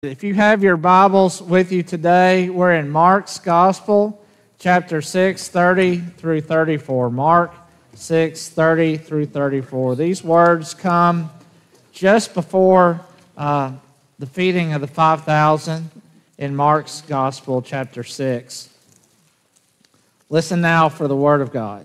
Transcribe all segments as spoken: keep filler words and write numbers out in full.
If you have your Bibles with you today, we're in Mark's Gospel, chapter six, thirty through thirty-four. Mark six, thirty through thirty-four. These words come just before uh, the feeding of the five thousand in Mark's Gospel, chapter six. Listen now for the Word of God.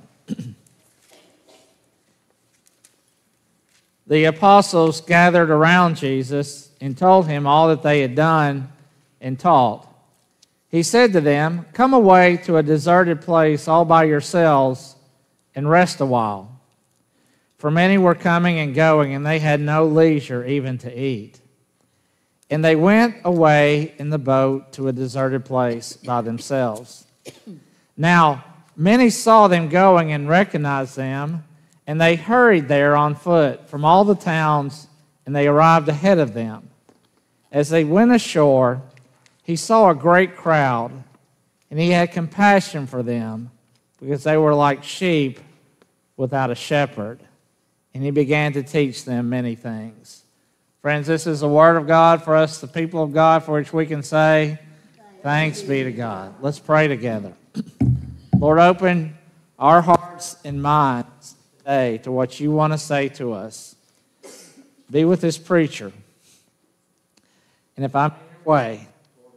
The apostles gathered around Jesus and told him all that they had done and taught. He said to them, "Come away to a deserted place all by yourselves and rest a while." For many were coming and going, and they had no leisure even to eat. And they went away in the boat to a deserted place by themselves. Now, many saw them going and recognized them, and they hurried there on foot from all the towns, and they arrived ahead of them. As they went ashore, he saw a great crowd, and he had compassion for them, because they were like sheep without a shepherd. And he began to teach them many things. Friends, this is the word of God for us, the people of God, for which we can say, thanks be to God. Let's pray together. Lord, open our hearts and minds today to what you want to say to us. Be with this preacher. And if I'm in your way,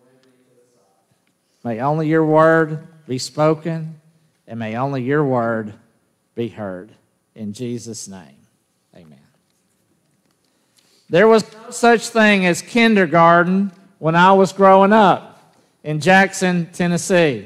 may only your word be spoken, and may only your word be heard. In Jesus' name, amen. There was no such thing as kindergarten when I was growing up in Jackson, Tennessee.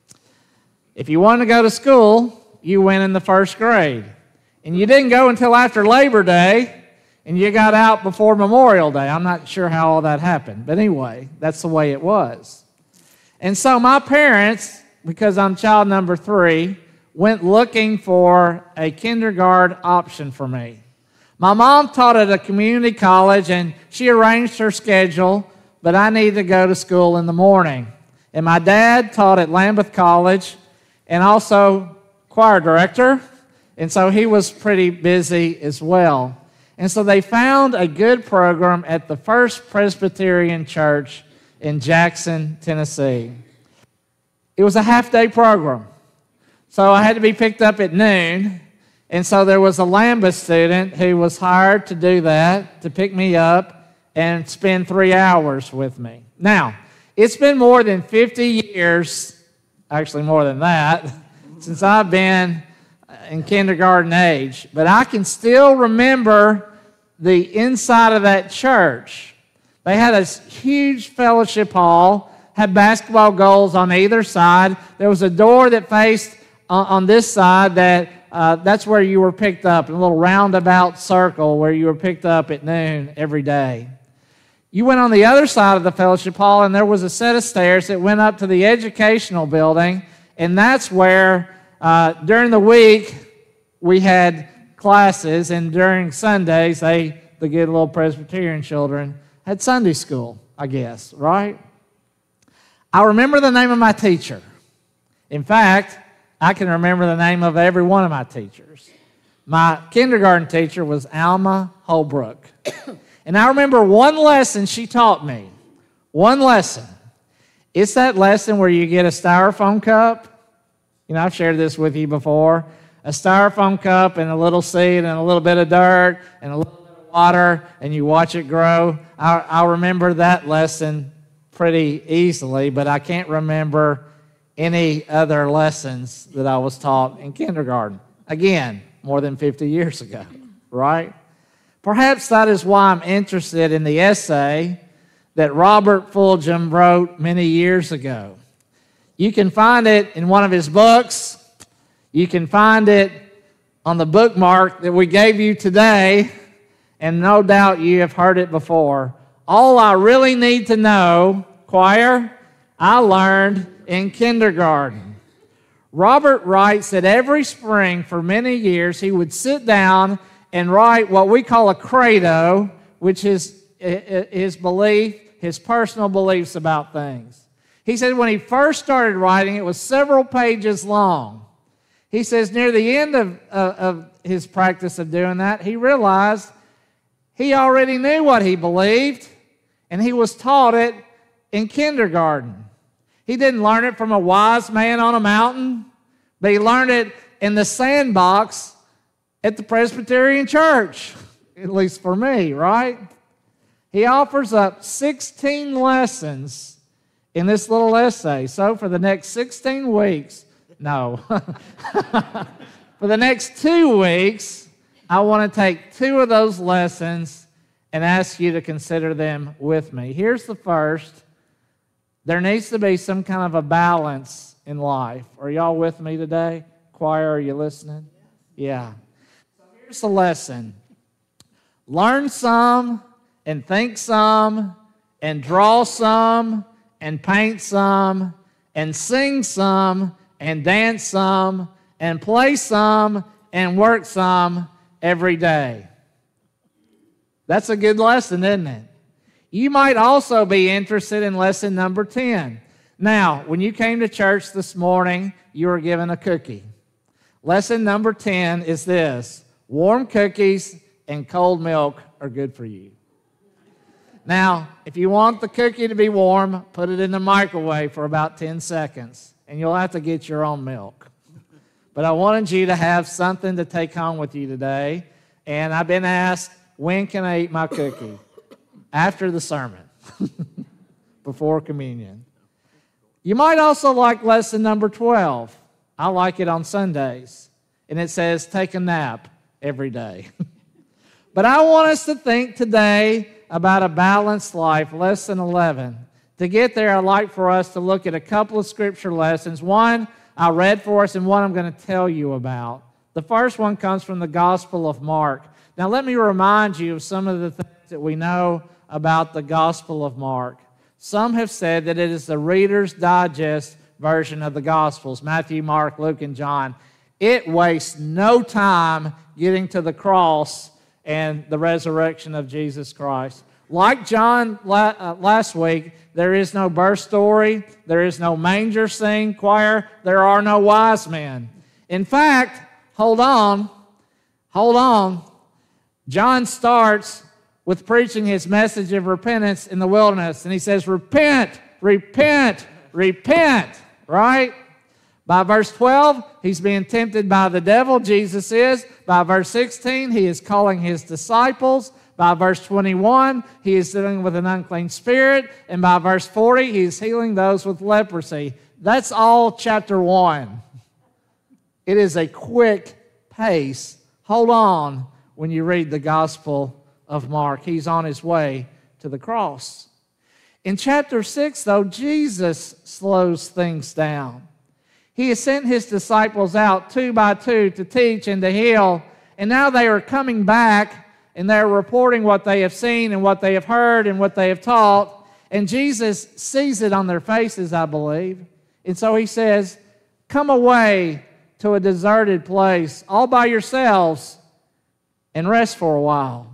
If you wanted to go to school, you went in the first grade. And you didn't go until after Labor Day, and you got out before Memorial Day. I'm not sure how all that happened, but anyway, that's the way it was. And so my parents, because I'm child number three, went looking for a kindergarten option for me. My mom taught at a community college, and she arranged her schedule, but I needed to go to school in the morning. And my dad taught at Lambeth College and also choir director, and so he was pretty busy as well. And so they found a good program at the First Presbyterian Church in Jackson, Tennessee. It was a half-day program, so I had to be picked up at noon. And so there was a Lambeth student who was hired to do that, to pick me up and spend three hours with me. Now, it's been more than fifty years, actually more than that, since I've been in kindergarten age, but I can still remember the inside of that church. They had a huge fellowship hall, had basketball goals on either side. There was a door that faced on, on this side that uh, that's where you were picked up, in a little roundabout circle where you were picked up at noon every day. You went on the other side of the fellowship hall, and there was a set of stairs that went up to the educational building, and that's where Uh, during the week, we had classes, and during Sundays, they, the good little Presbyterian children, had Sunday school, I guess, right? I remember the name of my teacher. In fact, I can remember the name of every one of my teachers. My kindergarten teacher was Alma Holbrook. And I remember one lesson she taught me. One lesson. It's that lesson where you get a styrofoam cup. You know, I've shared this with you before. A styrofoam cup and a little seed and a little bit of dirt and a little bit of water, and you watch it grow. I, I remember that lesson pretty easily, but I can't remember any other lessons that I was taught in kindergarten. Again, more than fifty years ago, right? Perhaps that is why I'm interested in the essay that Robert Fulghum wrote many years ago. You can find it in one of his books. You can find it on the bookmark that we gave you today, and no doubt you have heard it before. All I really need to know, choir, I learned in kindergarten. Robert writes that every spring for many years he would sit down and write what we call a credo, which is his belief, his personal beliefs about things. He said when he first started writing, it was several pages long. He says near the end of, uh, of his practice of doing that, he realized he already knew what he believed, and he was taught it in kindergarten. He didn't learn it from a wise man on a mountain, but he learned it in the sandbox at the Presbyterian Church, at least for me, right? He offers up sixteen lessons in this little essay. So for the next sixteen weeks, no, for the next two weeks, I want to take two of those lessons and ask you to consider them with me. Here's the first. There needs to be some kind of a balance in life. Are y'all with me today? Choir, are you listening? Yeah. So here's the lesson. Learn some and think some and draw some and paint some and sing some and dance some and play some and work some every day. That's a good lesson, isn't it? You might also be interested in lesson number ten. Now, when you came to church this morning, you were given a cookie. Lesson number ten is this: warm cookies and cold milk are good for you. Now, if you want the cookie to be warm, put it in the microwave for about ten seconds, and you'll have to get your own milk. But I wanted you to have something to take home with you today, and I've been asked, when can I eat my cookie? After the sermon, before communion. You might also like lesson number twelve. I like it on Sundays, and it says take a nap every day. But I want us to think today about a balanced life, lesson eleven. To get there, I'd like for us to look at a couple of scripture lessons. One I read for us and one I'm going to tell you about. The first one comes from the Gospel of Mark. Now let me remind you of some of the things that we know about the Gospel of Mark. Some have said that it is the Reader's Digest version of the Gospels, Matthew, Mark, Luke, and John. It wastes no time getting to the cross and the resurrection of Jesus Christ. Like John last week, there is no birth story, there is no manger scene, choir, there are no wise men. In fact, hold on, hold on. John starts with preaching his message of repentance in the wilderness, and he says, repent, repent, repent, right? By verse twelve, he's being tempted by the devil, Jesus is. By verse sixteen, he is calling his disciples. By verse twenty-one, he is dealing with an unclean spirit. And by verse forty, he is healing those with leprosy. That's all chapter one. It is a quick pace. Hold on when you read the Gospel of Mark. He's on his way to the cross. In chapter six, though, Jesus slows things down. He has sent his disciples out two by two to teach and to heal, and now they are coming back and they're reporting what they have seen and what they have heard and what they have taught, and Jesus sees it on their faces, I believe. And so he says, come away to a deserted place all by yourselves and rest for a while.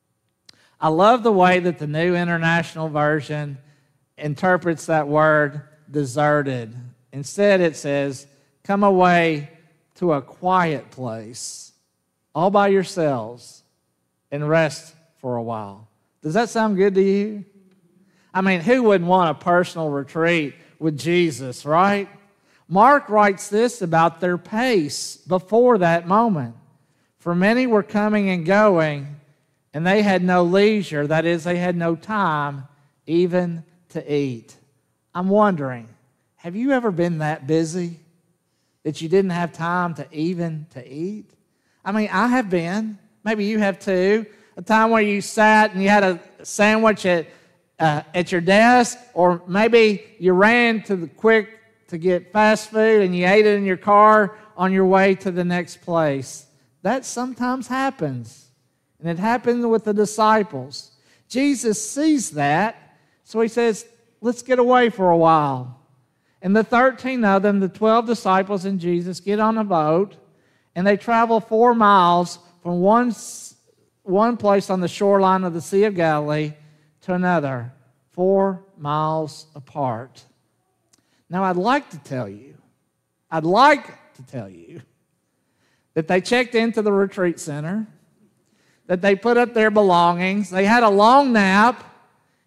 I love the way that the New International Version interprets that word deserted. Instead, it says, come away to a quiet place all by yourselves and rest for a while. Does that sound good to you? I mean, who wouldn't want a personal retreat with Jesus, right? Mark writes this about their pace before that moment. For many were coming and going, and they had no leisure, that is, they had no time even to eat. I'm wondering, have you ever been that busy that you didn't have time to even to eat? I mean, I have been. Maybe you have too. A time where you sat and you had a sandwich at uh, at your desk, or maybe you ran to the quick to get fast food and you ate it in your car on your way to the next place. That sometimes happens. And it happened with the disciples. Jesus sees that, so he says, let's get away for a while. And the thirteen of them, the twelve disciples and Jesus, get on a boat, and they travel four miles from one, one place on the shoreline of the Sea of Galilee to another, four miles apart. Now, I'd like to tell you, I'd like to tell you that they checked into the retreat center, that they put up their belongings, they had a long nap,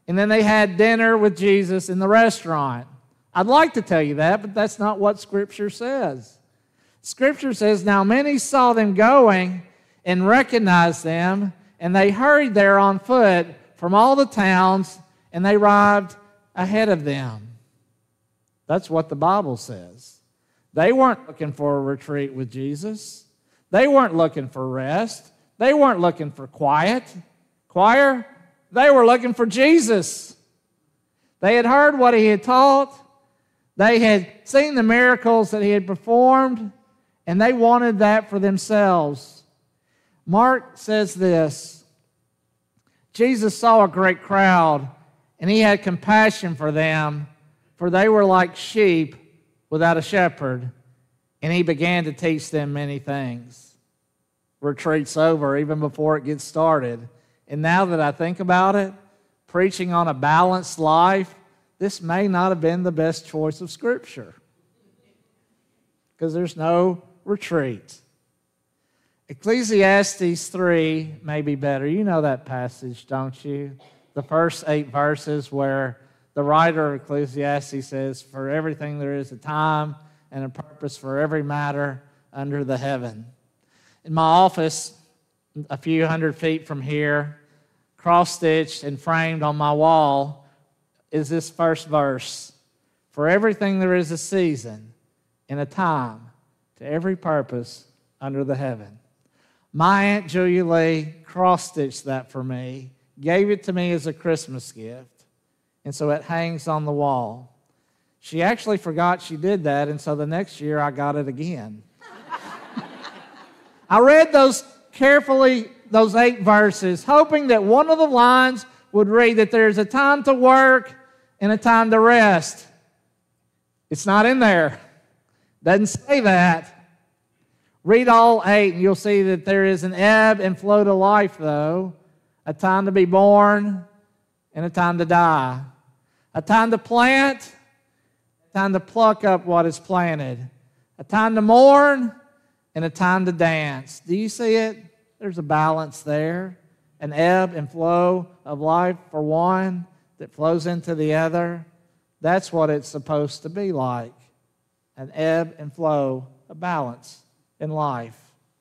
and then they had dinner with Jesus in the restaurant. I'd like to tell you that, but that's not what Scripture says. Scripture says, now many saw them going and recognized them, and they hurried there on foot from all the towns, and they arrived ahead of them. That's what the Bible says. They weren't looking for a retreat with Jesus. They weren't looking for rest. They weren't looking for quiet. Choir, they were looking for Jesus. They had heard what he had taught. They had seen the miracles that he had performed, and they wanted that for themselves. Mark says this, Jesus saw a great crowd, and he had compassion for them, for they were like sheep without a shepherd, and he began to teach them many things. Retreat's over even before it gets started. And now that I think about it, preaching on a balanced life, this may not have been the best choice of Scripture, because there's no retreat. Ecclesiastes three may be better. You know that passage, don't you? The first eight verses where the writer of Ecclesiastes says, for everything there is a time and a purpose for every matter under the heaven. In my office, a few hundred feet from here, cross-stitched and framed on my wall, is this first verse. For everything there is a season and a time to every purpose under the heaven. My Aunt Julia Lee cross-stitched that for me, gave it to me as a Christmas gift, and so it hangs on the wall. She actually forgot she did that, and so the next year I got it again. I read those carefully, those eight verses, hoping that one of the lines would read that there's a time to work and a time to rest. It's not in there. Doesn't say that. Read all eight, and you'll see that there is an ebb and flow to life, though. A time to be born and a time to die. A time to plant, a time to pluck up what is planted. A time to mourn and a time to dance. Do you see it? There's a balance there. An ebb and flow of life for one that flows into the other. That's what it's supposed to be like. An ebb and flow, a balance in life.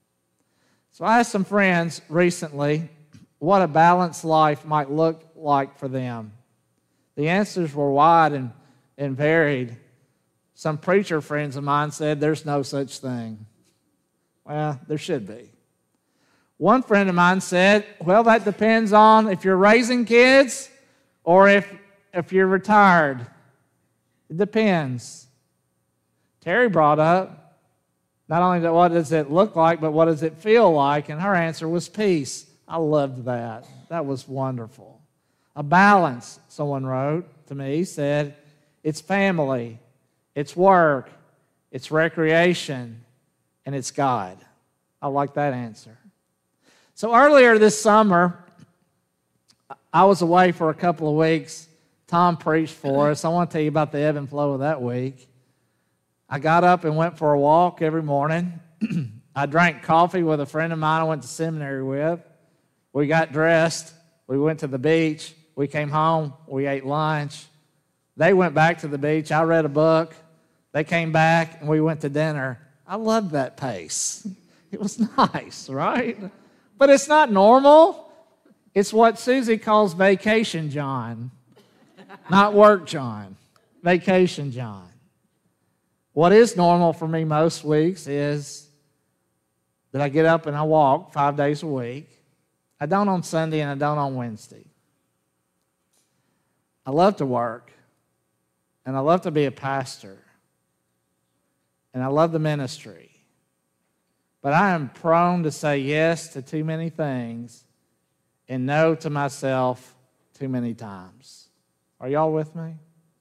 So I asked some friends recently what a balanced life might look like for them. The answers were wide and, and varied. Some preacher friends of mine said there's no such thing. Well, there should be. One friend of mine said, well, that depends on if you're raising kids or if, if you're retired. It depends. Terry brought up, not only that what does it look like, but what does it feel like? And her answer was peace. I loved that. That was wonderful. A balance, someone wrote to me, said, it's family, it's work, it's recreation, and it's God. I like that answer. So earlier this summer, I was away for a couple of weeks. Tom preached for us. I want to tell you about the ebb and flow of that week. I got up and went for a walk every morning. I drank coffee with a friend of mine I went to seminary with. We got dressed. We went to the beach. We came home. We ate lunch. They went back to the beach. I read a book. They came back, and we went to dinner. I loved that pace. It was nice, right? But it's not normal. It's what Susie calls vacation John, not work John. Vacation John. What is normal for me most weeks is that I get up and I walk five days a week. I don't on Sunday and I don't on Wednesday. I love to work, and I love to be a pastor, and I love the ministry. But I am prone to say yes to too many things and no to myself too many times. Are y'all with me?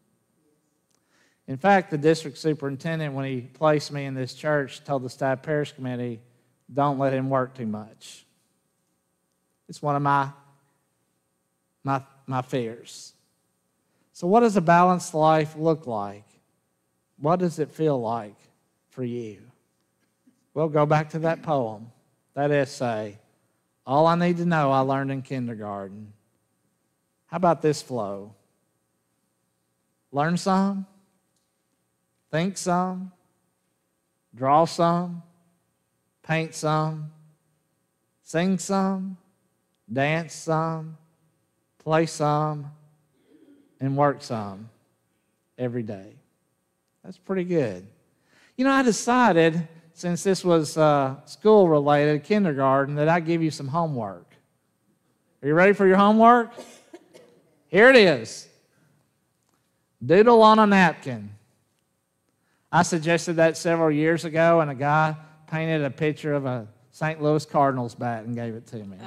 In fact, the district superintendent, when he placed me in this church, told the staff parish committee, don't let him work too much. It's one of my, my, my fears. So what does a balanced life look like? What does it feel like for you? Well, go back to that poem, that essay. All I need to know I learned in kindergarten. How about this flow? Learn some, think some, draw some, paint some, sing some, dance some, play some, and work some every day. That's pretty good. You know, I decided, since this was uh, school-related, kindergarten, that I'd give you some homework. Are you ready for your homework? Here it is. Doodle on a napkin. I suggested that several years ago, and a guy painted a picture of a Saint Louis Cardinals bat and gave it to me.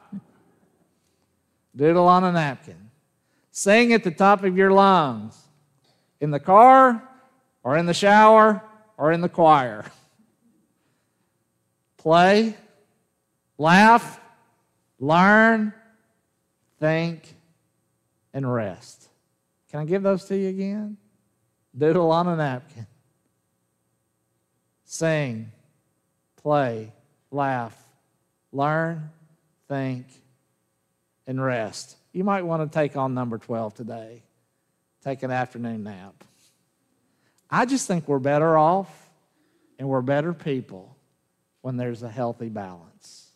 Doodle on a napkin. Sing at the top of your lungs. In the car, or in the shower, or in the choir. Play, laugh, learn, think, and rest. Can I give those to you again? Doodle on a napkin. Sing, play, laugh, learn, think, and rest. You might want to take on number twelve today. Take an afternoon nap. I just think we're better off and we're better people when there's a healthy balance.